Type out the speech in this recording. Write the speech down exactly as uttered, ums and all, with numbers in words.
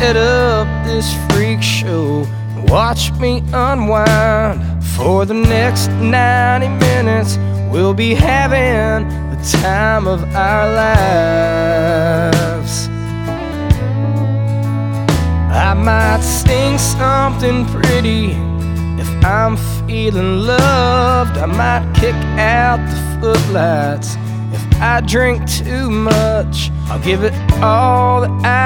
set up this freak show and watch me unwind. For the next ninety minutes, we'll be having the time of our lives. I might sing something pretty if I'm feeling loved. I might kick out the footlights if I drink too much. I'll give it all that I